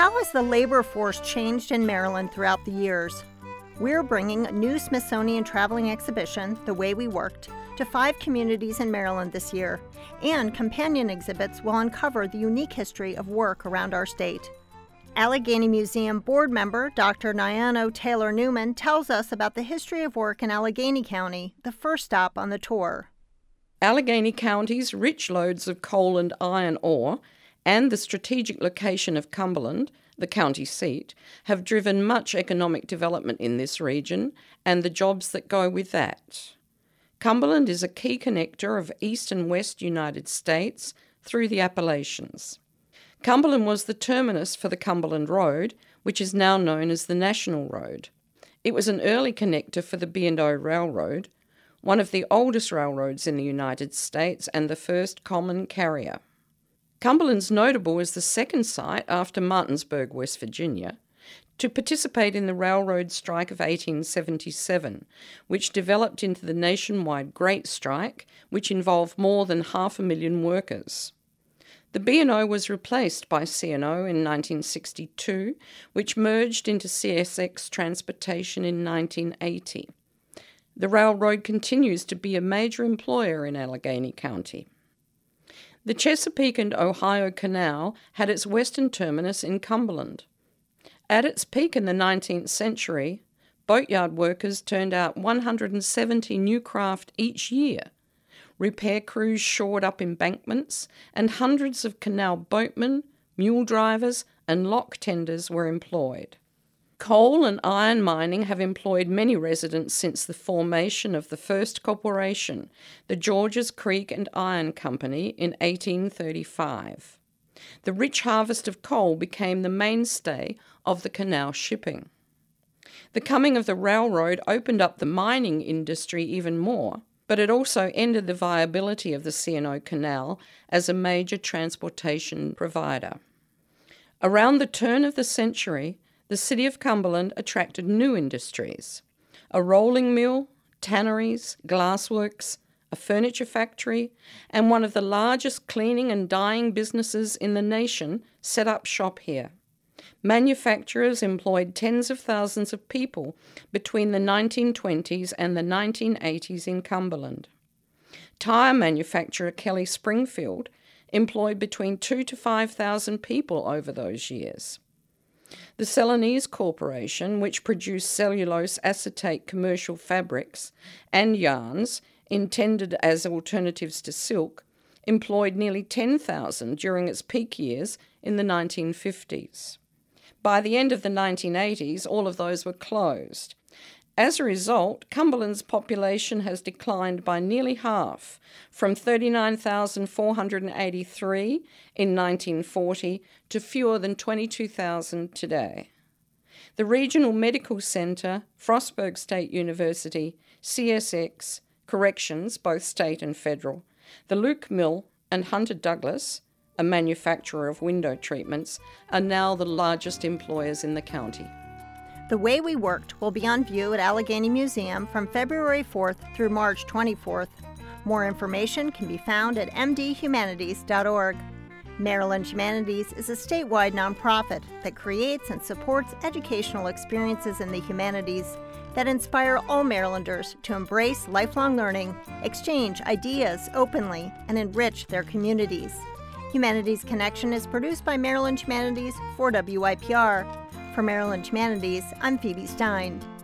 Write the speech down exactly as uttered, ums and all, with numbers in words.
How has the labor force changed in Maryland throughout the years? We're bringing a new Smithsonian traveling exhibition, The Way We Worked, to five communities in Maryland this year, and companion exhibits will uncover the unique history of work around our state. Allegheny Museum board member Doctor Nyano Taylor Newman tells us about the history of work in Allegheny County, the first stop on the tour. Allegheny County's rich lodes of coal and iron ore and the strategic location of Cumberland, the county seat, have driven much economic development in this region and the jobs that go with that. Cumberland is a key connector of east and west United States through the Appalachians. Cumberland was the terminus for the Cumberland Road, which is now known as the National Road. It was an early connector for the B and O Railroad, one of the oldest railroads in the United States and the first common carrier. Cumberland's notable as the second site after Martinsburg, West Virginia, to participate in the railroad strike of eighteen seventy-seven, which developed into the nationwide Great Strike, which involved more than half a million workers. The B and O was replaced by C and O in nineteen sixty-two, which merged into C S X Transportation in nineteen eighty. The railroad continues to be a major employer in Allegheny County. The Chesapeake and Ohio Canal had its western terminus in Cumberland. At its peak in the nineteenth century, boatyard workers turned out one hundred seventy new craft each year. Repair crews shored up embankments, and hundreds of canal boatmen, mule drivers, and lock tenders were employed. Coal and iron mining have employed many residents since the formation of the first corporation, the Georges Creek and Iron Company, in eighteen thirty-five. The rich harvest of coal became the mainstay of the canal shipping. The coming of the railroad opened up the mining industry even more, but it also ended the viability of the C and O Canal as a major transportation provider. Around the turn of the century, the city of Cumberland attracted new industries: a rolling mill, tanneries, glassworks, a furniture factory, and one of the largest cleaning and dyeing businesses in the nation set up shop here. Manufacturers employed tens of thousands of people between the nineteen twenties and the nineteen eighties in Cumberland. Tire manufacturer Kelly Springfield employed between two to five thousand people over those years. The Celanese Corporation, which produced cellulose acetate commercial fabrics and yarns intended as alternatives to silk, employed nearly ten thousand during its peak years in the nineteen fifties. By the end of the nineteen eighties, all of those were closed. As a result, Cumberland's population has declined by nearly half, from thirty-nine thousand four hundred eighty-three in nineteen forty to fewer than twenty-two thousand today. The Regional Medical Center, Frostburg State University, C S X, Corrections, both state and federal, the Luke Mill, and Hunter Douglas, a manufacturer of window treatments, are now the largest employers in the county. The Way We Worked will be on view at Allegheny Museum from February fourth through March twenty-fourth. More information can be found at m d humanities dot org. Maryland Humanities is a statewide nonprofit that creates and supports educational experiences in the humanities that inspire all Marylanders to embrace lifelong learning, exchange ideas openly, and enrich their communities. Humanities Connection is produced by Maryland Humanities for W I P R. For Maryland Humanities, I'm Phoebe Stein.